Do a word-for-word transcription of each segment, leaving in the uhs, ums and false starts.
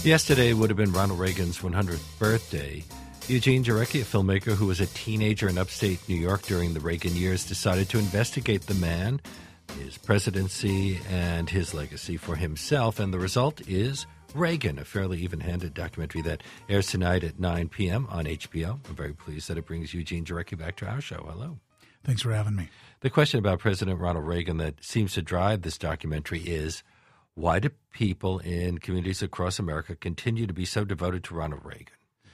Yesterday would have been Ronald Reagan's one hundredth birthday. Eugene Jarecki, a filmmaker who was a teenager in upstate New York during the Reagan years, decided to investigate the man, his presidency, and his legacy for himself. And the result is Reagan, a fairly even-handed documentary that airs tonight at nine p.m. on H B O. I'm very pleased that it brings Eugene Jarecki back to our show. Hello. Thanks for having me. The question about President Ronald Reagan that seems to drive this documentary is, why do people in communities across America continue to be so devoted to Ronald Reagan?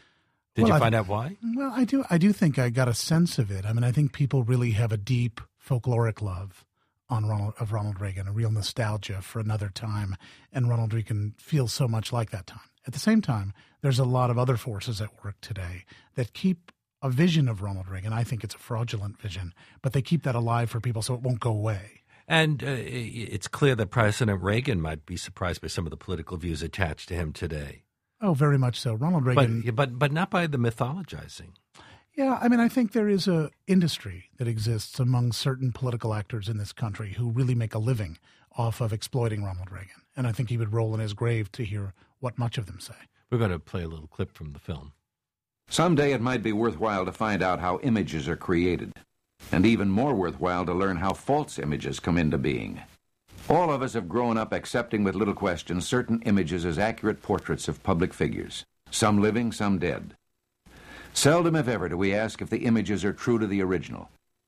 Did well, you find I, out why? Well, I do. I do think I got a sense of it. I mean, I think people really have a deep folkloric love on Ronald of Ronald Reagan, a real nostalgia for another time, and Ronald Reagan feels so much like that time. At the same time, there's a lot of other forces at work today that keep a vision of Ronald Reagan. I think it's a fraudulent vision, but they keep that alive for people so it won't go away. And uh, it's clear that President Reagan might be surprised by some of the political views attached to him today. Oh, very much so. Ronald Reagan. But, but, but not by the mythologizing. Yeah, I mean, I think there is a industry that exists among certain political actors in this country who really make a living off of exploiting Ronald Reagan. And I think he would roll in his grave to hear what much of them say. We're going to play a little clip from the film. Someday it might be worthwhile to find out how images are created. And even more worthwhile to learn how false images come into being. All of us have grown up accepting with little question certain images as accurate portraits of public figures, some living, some dead. Seldom, if ever, do we ask if the images are true to the original.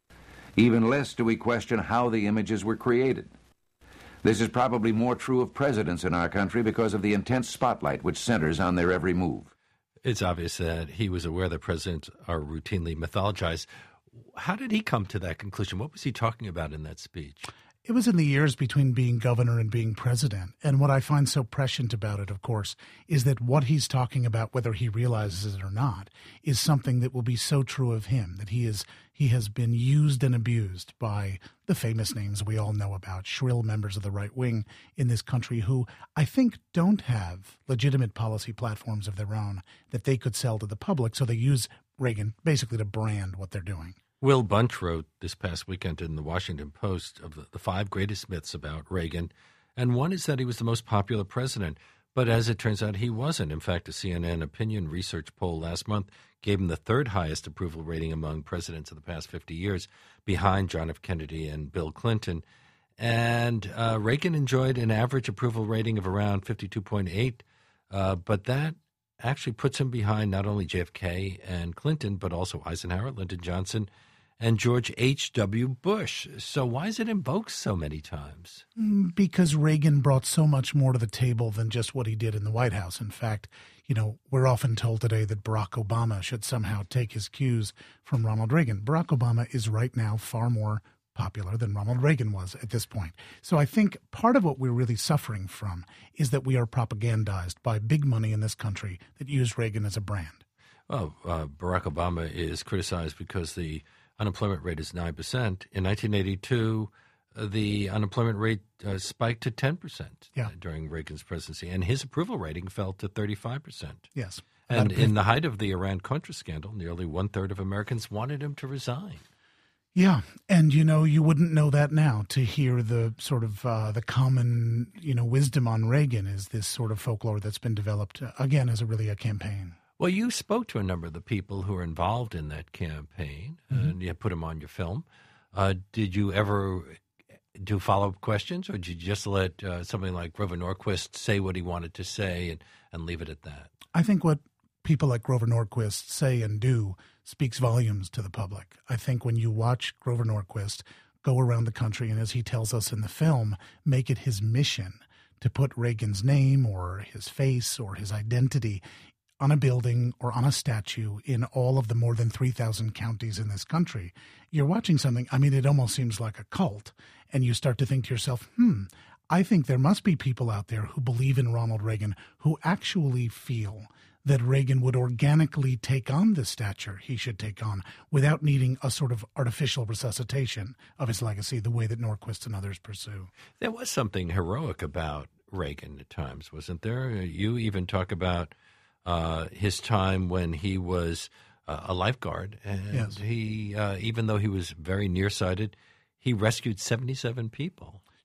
Even less do we question how the images were created. This is probably more true of presidents in our country because of the intense spotlight which centers on their every move. It's obvious that he was aware that presidents are routinely mythologized. How did he come to that conclusion? What was he talking about in that speech? It was in the years between being governor and being president. And what I find so prescient about it, of course, is that what he's talking about, whether he realizes it or not, is something that will be so true of him, that he is he has been used and abused by the famous names we all know about, shrill members of the right wing in this country who I think don't have legitimate policy platforms of their own that they could sell to the public. So they use Reagan basically to brand what they're doing. Will Bunch wrote this past weekend in the Washington Post of the, the five greatest myths about Reagan, and one is that he was the most popular president. But as it turns out, he wasn't. In fact, a C N N opinion research poll last month gave him the third highest approval rating among presidents of the past fifty years, behind John F. Kennedy and Bill Clinton. And uh, Reagan enjoyed an average approval rating of around fifty-two point eight, uh, but that actually puts him behind not only J F K and Clinton, but also Eisenhower, Lyndon Johnson, and George H W. Bush. So why is it invoked so many times? Because Reagan brought so much more to the table than just what he did in the White House. In fact, you know, we're often told today that Barack Obama should somehow take his cues from Ronald Reagan. Barack Obama is right now far more popular than Ronald Reagan was at this point. So I think part of what we're really suffering from is that we are propagandized by big money in this country that use Reagan as a brand. Oh, uh, Barack Obama is criticized because the unemployment rate is nine percent. In nineteen eighty-two, uh, the unemployment rate uh, spiked to ten percent yeah. uh, during Reagan's presidency, and his approval rating fell to thirty-five percent. Yes. And in the height of the Iran-Contra scandal, nearly one-third of Americans wanted him to resign. Yeah, and, you know, you wouldn't know that now to hear the sort of uh, the common, you know, wisdom on Reagan is this sort of folklore that's been developed, uh, again, as a really a campaign. Well, you spoke to a number of the people who were involved in that campaign, mm-hmm. and you put them on your film. Uh, did you ever do follow-up questions, or did you just let uh, somebody like Grover Norquist say what he wanted to say and, and leave it at that? I think what people like Grover Norquist say and do speaks volumes to the public. I think when you watch Grover Norquist go around the country and, as he tells us in the film, make it his mission to put Reagan's name or his face or his identity on a building or on a statue in all of the more than three thousand counties in this country, you're watching something, I mean, it almost seems like a cult. And you start to think to yourself, hmm, I think there must be people out there who believe in Ronald Reagan who actually feel that Reagan would organically take on the stature he should take on without needing a sort of artificial resuscitation of his legacy the way that Norquist and others pursue. There was something heroic about Reagan at times, wasn't there? You even talk about uh, his time when he was uh, a lifeguard, and yes. he, uh, even though he was very nearsighted, he rescued seventy-seven people.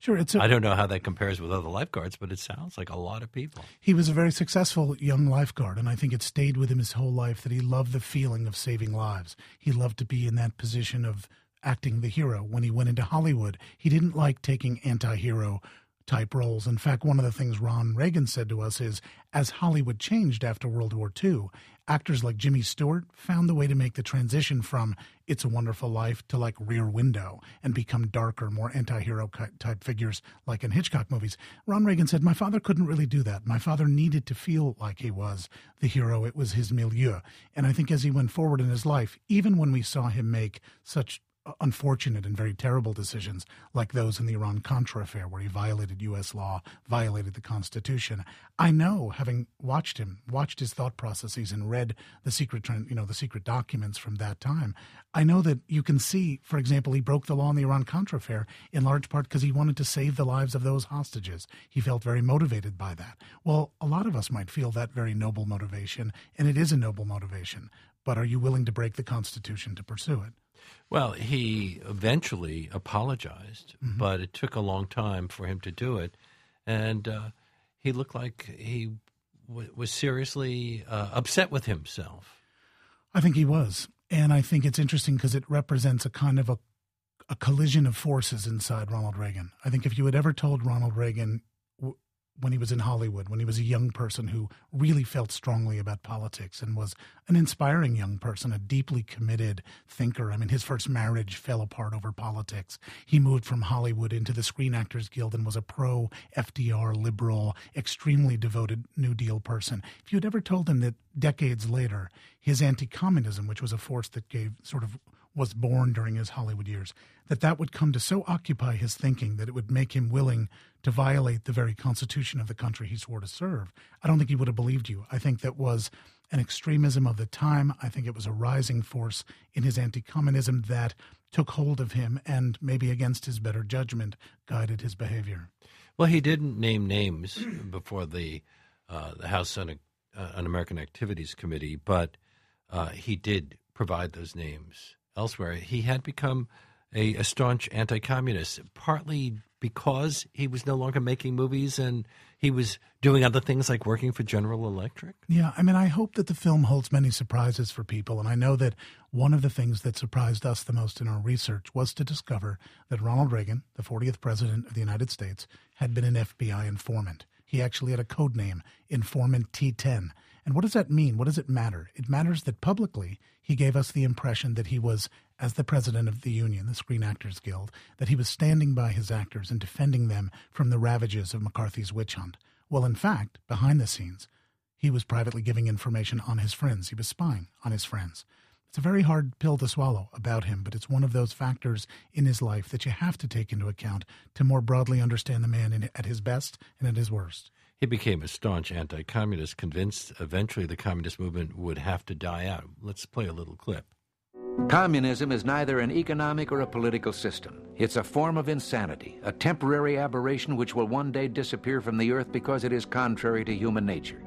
Sure, it's a, I don't know how that compares with other lifeguards, but it sounds like a lot of people. He was a very successful young lifeguard, and I think it stayed with him his whole life that he loved the feeling of saving lives. He loved to be in that position of acting the hero. When he went into Hollywood, he didn't like taking anti-hero type roles. In fact, one of the things Ron Reagan said to us is, as Hollywood changed after World War Two, actors like Jimmy Stewart found the way to make the transition from It's a Wonderful Life to like Rear Window and become darker, more anti-hero type figures like in Hitchcock movies. Ron Reagan said, my father couldn't really do that. My father needed to feel like he was the hero. It was his milieu. And I think as he went forward in his life, even when we saw him make such unfortunate and very terrible decisions like those in the Iran-Contra affair where he violated U S law, violated the Constitution. I know, having watched him, watched his thought processes and read the secret, you know, the secret documents from that time, I know that you can see, for example, he broke the law in the Iran-Contra affair in large part because he wanted to save the lives of those hostages. He felt very motivated by that. Well, a lot of us might feel that very noble motivation, and it is a noble motivation, but are you willing to break the Constitution to pursue it? Well, he eventually apologized, mm-hmm. but it took a long time for him to do it. And uh, he looked like he w- was seriously uh, upset with himself. I think he was. And I think it's interesting because it represents a kind of a, a collision of forces inside Ronald Reagan. I think if you had ever told Ronald Reagan w- when he was in Hollywood, when he was a young person who really felt strongly about politics and was an inspiring young person, a deeply committed thinker. I mean, his first marriage fell apart over politics. He moved from Hollywood into the Screen Actors Guild and was a pro-F D R liberal, extremely devoted New Deal person. If you'd ever told him that decades later, his anti-communism, which was a force that gave sort of was born during his Hollywood years, that that would come to so occupy his thinking that it would make him willing to violate the very constitution of the country he swore to serve, I don't think he would have believed you. I think that was an extremism of the time. I think it was a rising force in his anti-communism that took hold of him and maybe against his better judgment guided his behavior. Well, he didn't name names before the, uh, the House Un- uh, Un-American Activities Committee, but uh, he did provide those names elsewhere. He had become a, a staunch anti-communist, partly because he was no longer making movies and he was doing other things like working for General Electric. Yeah, I mean, I hope that the film holds many surprises for people. And I know that one of the things that surprised us the most in our research was to discover that Ronald Reagan, the fortieth president of the United States, had been an F B I informant. He actually had a code name, Informant T ten. And what does that mean? What does it matter? It matters that publicly he gave us the impression that he was, as the president of the union, the Screen Actors Guild, that he was standing by his actors and defending them from the ravages of McCarthy's witch hunt. Well, in fact, behind the scenes, he was privately giving information on his friends. He was spying on his friends. It's a very hard pill to swallow about him, but it's one of those factors in his life that you have to take into account to more broadly understand the man in, at his best and at his worst. He became a staunch anti-communist, convinced eventually the communist movement would have to die out. Let's play a little clip. Communism is neither an economic or a political system. It's a form of insanity, a temporary aberration which will one day disappear from the earth because it is contrary to human nature.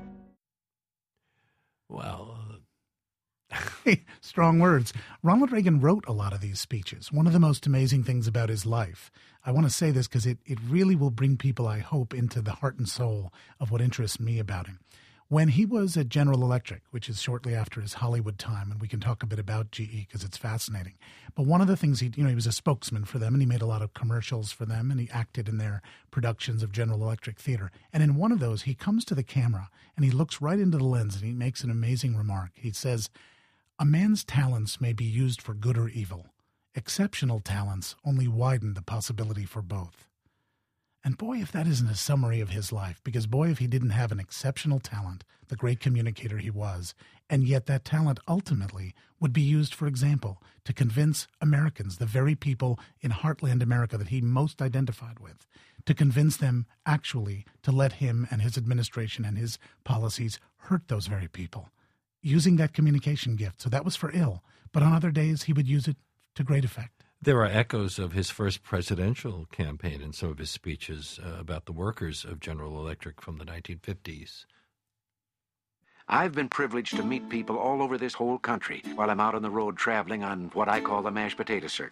Well, strong words. Ronald Reagan wrote a lot of these speeches. One of the most amazing things about his life, I want to say this because it, it really will bring people, I hope, into the heart and soul of what interests me about him. When he was at General Electric, which is shortly after his Hollywood time, and we can talk a bit about G E because it's fascinating. But one of the things he, you know, he was a spokesman for them and he made a lot of commercials for them and he acted in their productions of General Electric Theater. And in one of those, he comes to the camera and he looks right into the lens and he makes an amazing remark. He says, "A man's talents may be used for good or evil. Exceptional talents only widen the possibility for both." And boy, if that isn't a summary of his life, because boy, if he didn't have an exceptional talent, the great communicator he was, and yet that talent ultimately would be used, for example, to convince Americans, the very people in heartland America that he most identified with, to convince them actually to let him and his administration and his policies hurt those very people, using that communication gift. So that was for ill, but on other days he would use it to great effect. There are echoes of his first presidential campaign in some of his speeches uh, about the workers of General Electric from the nineteen fifties. I've been privileged to meet people all over this whole country while I'm out on the road traveling on what I call the mashed potato circuit.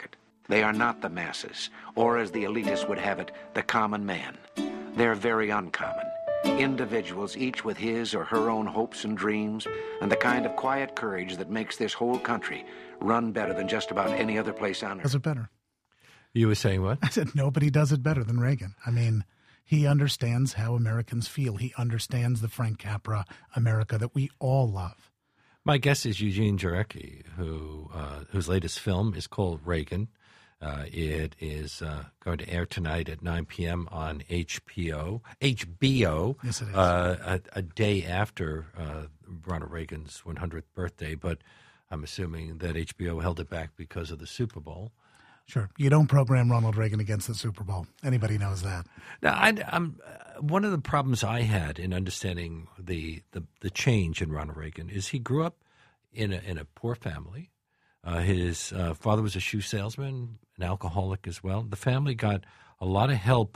They are not the masses, or as the elitists would have it, the common man. They're very uncommon. Individuals, each with his or her own hopes and dreams, and the kind of quiet courage that makes this whole country run better than just about any other place on earth. Does it better? You were saying what? I said nobody does it better than Reagan. I mean, he understands how Americans feel. He understands the Frank Capra America that we all love. My guest is Eugene Jarecki, who uh, whose latest film is called Reagan. Uh, it is uh, going to air tonight at nine p.m. on H P O, H B O, yes, it is. Uh, a, a day after uh, Ronald Reagan's one hundredth birthday. But I'm assuming that H B O held it back because of the Super Bowl. Sure. You don't program Ronald Reagan against the Super Bowl. Anybody knows that. Now, I, I'm, uh, one of the problems I had in understanding the, the, the change in Ronald Reagan is he grew up in a, in a poor family. Uh, his uh, father was a shoe salesman, an alcoholic as well. The family got a lot of help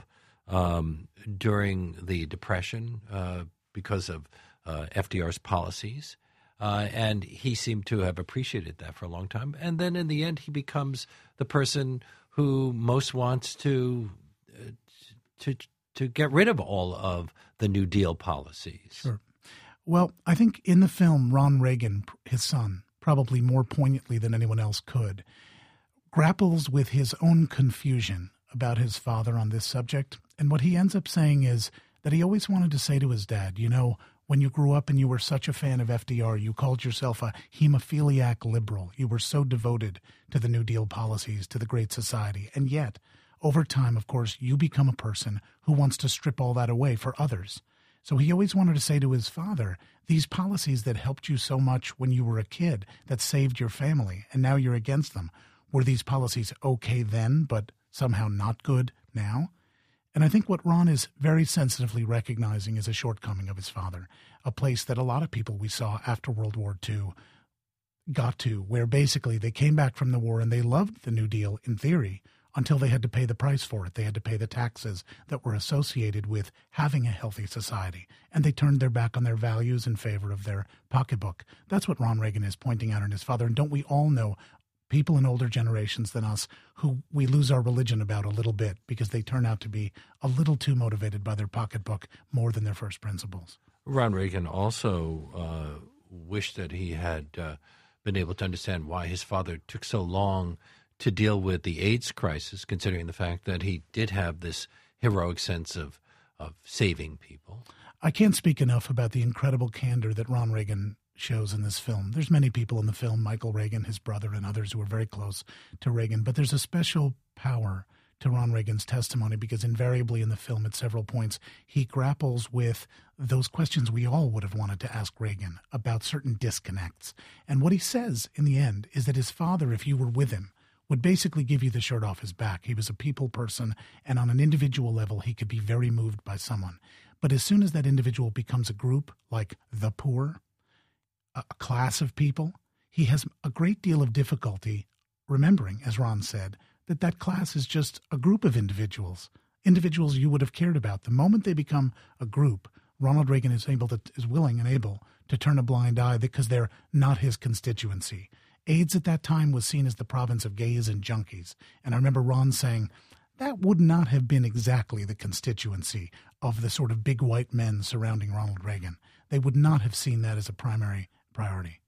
um, during the Depression uh, because of uh, F D R's policies, uh, and he seemed to have appreciated that for a long time. And then in the end, he becomes the person who most wants to uh, to to get rid of all of the New Deal policies. Sure. Well, I think in the film, Ron Reagan, his son, probably more poignantly than anyone else could, grapples with his own confusion about his father on this subject. And what he ends up saying is that he always wanted to say to his dad, you know, when you grew up and you were such a fan of F D R, you called yourself a hemophiliac liberal. You were so devoted to the New Deal policies, to the Great Society. And yet, over time, of course, you become a person who wants to strip all that away for others. So he always wanted to say to his father, these policies that helped you so much when you were a kid, that saved your family, and now you're against them, were these policies okay then, but somehow not good now? And I think what Ron is very sensitively recognizing is a shortcoming of his father, a place that a lot of people we saw after World War Two got to, where basically they came back from the war and they loved the New Deal in theory, until they had to pay the price for it. They had to pay the taxes that were associated with having a healthy society. And they turned their back on their values in favor of their pocketbook. That's what Ron Reagan is pointing out in his father. And don't we all know people in older generations than us who we lose our religion about a little bit because they turn out to be a little too motivated by their pocketbook more than their first principles? Ron Reagan also uh, wished that he had uh, been able to understand why his father took so long to deal with the AIDS crisis, considering the fact that he did have this heroic sense of, of saving people. I can't speak enough about the incredible candor that Ron Reagan shows in this film. There's many people in the film, Michael Reagan, his brother, and others who are very close to Reagan, but there's a special power to Ron Reagan's testimony because invariably in the film at several points, he grapples with those questions we all would have wanted to ask Reagan about certain disconnects. And what he says in the end is that his father, if you were with him, would basically give you the shirt off his back. He was a people person, and on an individual level, he could be very moved by someone. But as soon as that individual becomes a group, like the poor, a class of people, he has a great deal of difficulty remembering, as Ron said, that that class is just a group of individuals, individuals you would have cared about. The moment they become a group, Ronald Reagan is able to, is willing and able to turn a blind eye because they're not his constituency. AIDS at that time was seen as the province of gays and junkies. And I remember Ron saying, that would not have been exactly the constituency of the sort of big white men surrounding Ronald Reagan. They would not have seen that as a primary priority.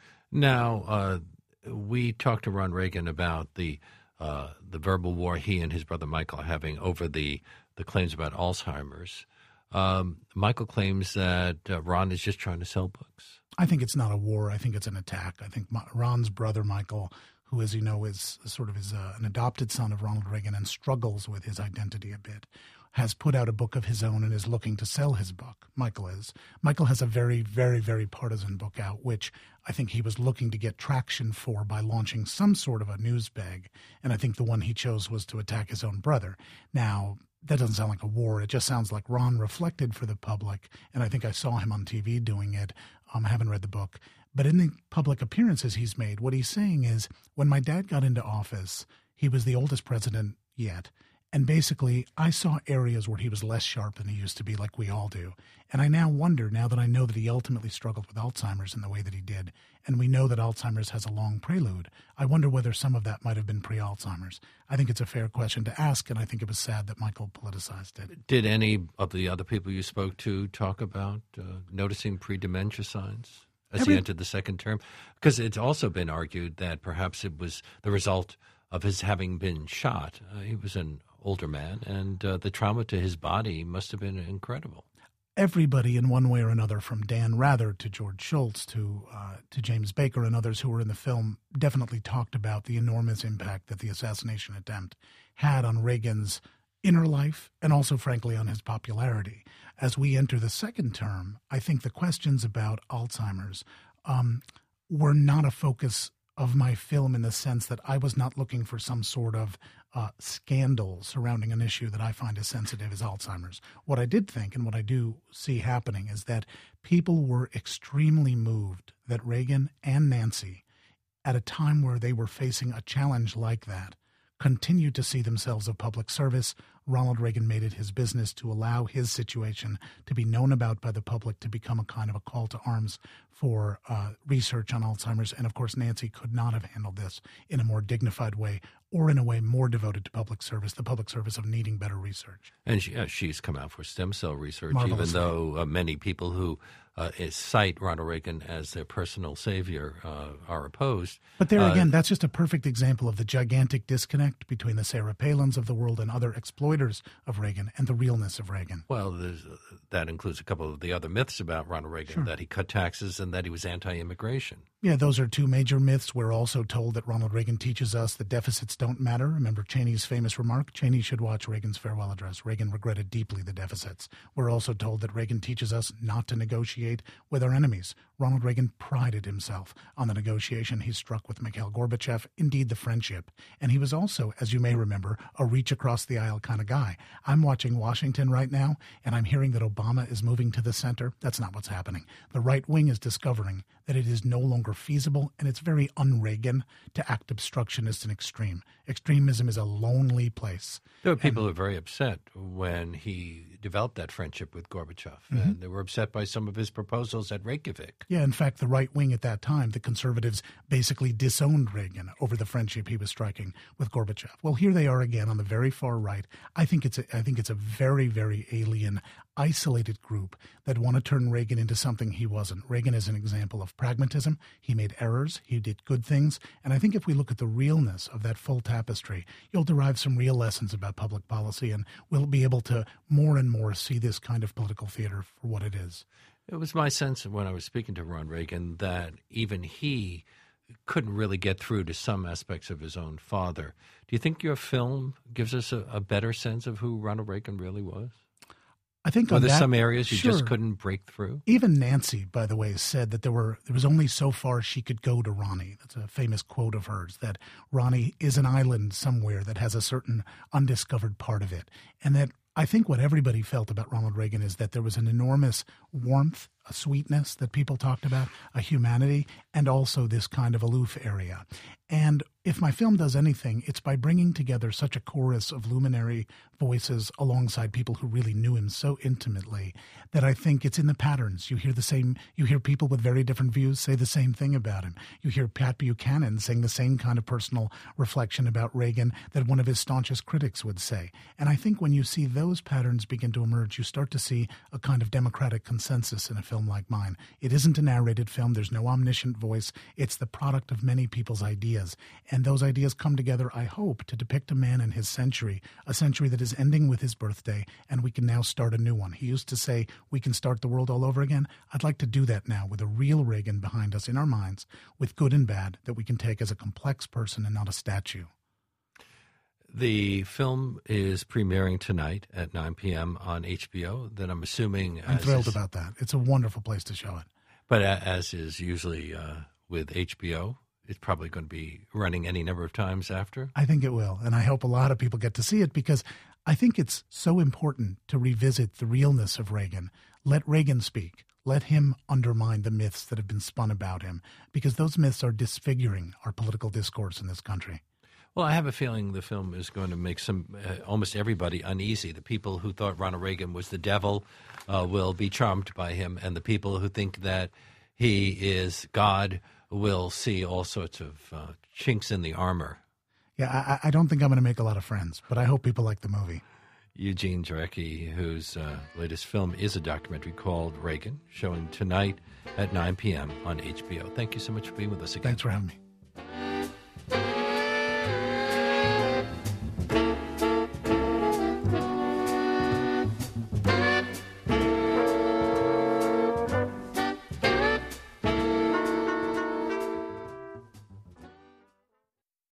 Now, uh, we talked to Ron Reagan about the uh, the verbal war he and his brother Michael are having over the, the claims about Alzheimer's. Um, Michael claims that uh, Ron is just trying to sell books. I think it's not a war. I think it's an attack. I think Ron's brother, Michael, who, as you know, is sort of is uh, an adopted son of Ronald Reagan and struggles with his identity a bit, has put out a book of his own and is looking to sell his book. Michael is. Michael has a very, very, very partisan book out, which I think he was looking to get traction for by launching some sort of a news bag. And I think the one he chose was to attack his own brother. Now, that doesn't sound like a war. It just sounds like Ron reflected for the public, and I think I saw him on T V doing it. Um, I haven't read the book. But in the public appearances he's made, what he's saying is, when my dad got into office, he was the oldest president yet, And basically, I saw areas where he was less sharp than he used to be, like we all do. And I now wonder, now that I know that he ultimately struggled with Alzheimer's in the way that he did, and we know that Alzheimer's has a long prelude, I wonder whether some of that might have been pre-Alzheimer's. I think it's a fair question to ask, and I think it was sad that Michael politicized it. Did any of the other people you spoke to talk about uh, noticing pre-dementia signs as Every- he entered the second term? Because it's also been argued that perhaps it was the result of his having been shot. Uh, he was an older man, and uh, the trauma to his body must have been incredible. Everybody in one way or another, from Dan Rather to George Shultz to uh, to James Baker and others who were in the film, definitely talked about the enormous impact that the assassination attempt had on Reagan's inner life and also, frankly, on his popularity. As we enter the second term, I think the questions about Alzheimer's um, were not a focus of my film, in the sense that I was not looking for some sort of uh, scandal surrounding an issue that I find as sensitive as Alzheimer's. What I did think, and what I do see happening, is that people were extremely moved that Reagan and Nancy, at a time where they were facing a challenge like that, continued to see themselves of public service. Ronald Reagan made it his business to allow his situation to be known about by the public, to become a kind of a call to arms for uh, research on Alzheimer's. And of course, Nancy could not have handled this in a more dignified way, or in a way more devoted to public service, the public service of needing better research. And she, uh, she's come out for stem cell research, Marvelously. even though uh, many people who uh, cite Ronald Reagan as their personal savior uh, are opposed. But there Uh, again, that's just a perfect example of the gigantic disconnect between the Sarah Palins of the world and other exploiters of Reagan and the realness of Reagan. Well, there's, uh, that includes a couple of the other myths about Ronald Reagan, Sure. that he cut taxes and that he was anti-immigration. Yeah, those are two major myths. We're also told that Ronald Reagan teaches us that deficits don't matter. Remember Cheney's famous remark? Cheney should watch Reagan's farewell address. Reagan regretted deeply the deficits. We're also told that Reagan teaches us not to negotiate with our enemies. Ronald Reagan prided himself on the negotiation he struck with Mikhail Gorbachev, indeed the friendship. And he was also, as you may remember, a reach-across-the-aisle kind of guy. I'm watching Washington right now, and I'm hearing that Obama is moving to the center. That's not what's happening. The right wing is discovering that it is no longer feasible, and it's very un-Reagan to act obstructionist and extreme. Extremism is a lonely place. There were people who were very upset when he developed that friendship with Gorbachev, mm-hmm. and they were upset by some of his proposals at Reykjavik. Yeah, in fact, the right wing at that time, the conservatives, basically disowned Reagan over the friendship he was striking with Gorbachev. Well, here they are again on the very far right. I think it's a, I think it's a very, very alien, isolated group that want to turn Reagan into something he wasn't. Reagan is an example of pragmatism. He made errors. He did good things. And I think if we look at the realness of that full tapestry, you'll derive some real lessons about public policy, and we'll be able to more and more see this kind of political theater for what it is. It was my sense when I was speaking to Ron Reagan that even he couldn't really get through to some aspects of his own father. Do you think your film gives us a, a better sense of who Ronald Reagan really was? I think Were on there that, some areas you sure. just couldn't break through? Even Nancy, by the way, said that there were there was only so far she could go to Ronnie. That's a famous quote of hers, that Ronnie is an island somewhere that has a certain undiscovered part of it. And that I think what everybody felt about Ronald Reagan is that there was an enormous warmth, a sweetness that people talked about, a humanity, and also this kind of aloof area. And if my film does anything, it's by bringing together such a chorus of luminary voices alongside people who really knew him so intimately that I think it's in the patterns. You hear the same, you hear people with very different views say the same thing about him. You hear Pat Buchanan saying the same kind of personal reflection about Reagan that one of his staunchest critics would say. And I think when you see those patterns begin to emerge, you start to see a kind of democratic consensus in a film like mine. It isn't a narrated film. There's no omniscient voice. It's the product of many people's ideas. And those ideas come together, I hope, to depict a man in his century, a century that is ending with his birthday, and we can now start a new one. He used to say, we can start the world all over again. I'd like to do that now with a real Reagan behind us in our minds, with good and bad, that we can take as a complex person and not a statue. The film is premiering tonight at nine p.m. on H B O. Then I'm assuming... I'm thrilled is, about that. It's a wonderful place to show it. But as is usually uh, with H B O, it's probably going to be running any number of times after. I think it will, and I hope a lot of people get to see it because I think it's so important to revisit the realness of Reagan. Let Reagan speak. Let him undermine the myths that have been spun about him, because those myths are disfiguring our political discourse in this country. Well, I have a feeling the film is going to make some uh, almost everybody uneasy. The people who thought Ronald Reagan was the devil uh, will be charmed by him, and the people who think that he is God will see all sorts of uh, chinks in the armor. Yeah, I, I don't think I'm going to make a lot of friends, but I hope people like the movie. Eugene Jarecki, whose uh, latest film is a documentary called Reagan, showing tonight at nine p.m. on H B O. Thank you so much for being with us again. Thanks for having me.